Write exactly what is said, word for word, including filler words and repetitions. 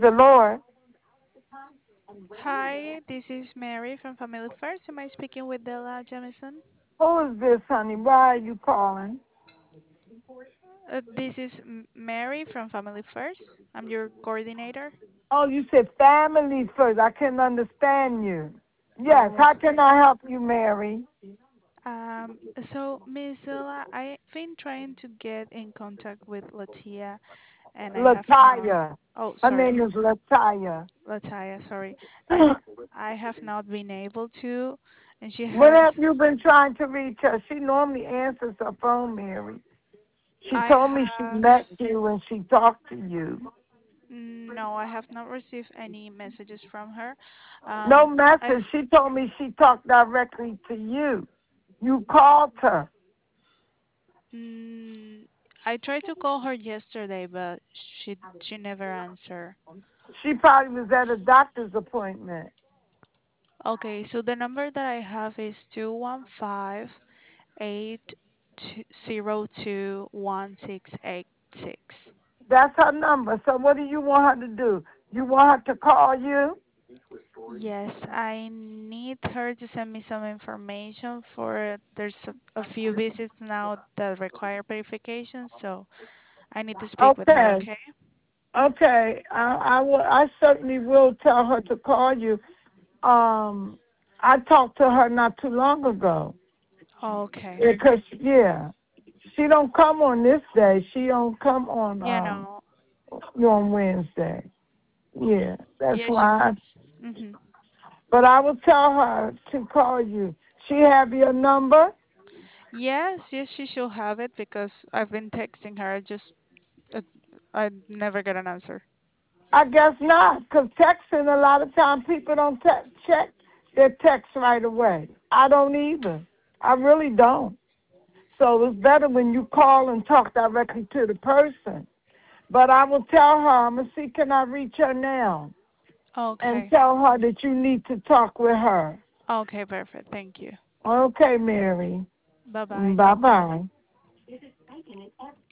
the Lord. Hi, this is Mary from Family First. Am I speaking with Della Jamison? Who is this, honey? Why are you calling? Uh, this is M- Mary from Family First. I'm your coordinator. Oh, you said family first. I can understand you. Yes. Oh, How can I help you, Mary? um, so Miss Della, I've been trying to get in contact with Latia, and I have not. Lataya. Oh, Her sorry, name is Lataya. Latia. Sorry, and I have not been able to. And she What has. have you been trying to reach her? She normally answers her phone, Mary. She I told me she have. met you and she talked to you. No, I have not received any messages from her. No Um, I've message. She told me she talked directly to you. You called her. mm, I tried to call her yesterday, but she she never answered. She probably was at a doctor's appointment. Okay, so the number that I have is two one five eight zero two one six eight six. That's her number. So what do you want her to do? You want her to call you? Yes, I need her to send me some information for there's a, a few visits now that require verification, so I need to speak with her, Okay. okay? Okay. I, I will. I certainly will tell her to call you. Um, I talked to her not too long ago Okay. because yeah, she don't come on this day. She don't come on You um know, on Wednesday. Yeah, that's yeah, she. why. I, hmm but I will tell her to call you. She have your number? Yes, yes, she should have it because I've been texting her. Just uh, I never get an answer. I guess not, because texting, a lot of times people don't te- check their text right away. I don't either. I really don't. So it's better when you call and talk directly to the person. But I will tell her, I'm going to see, can I reach her now? And Okay. tell her that you need to talk with her. Okay, perfect. Thank you. Okay, Mary. Bye bye. Bye-bye.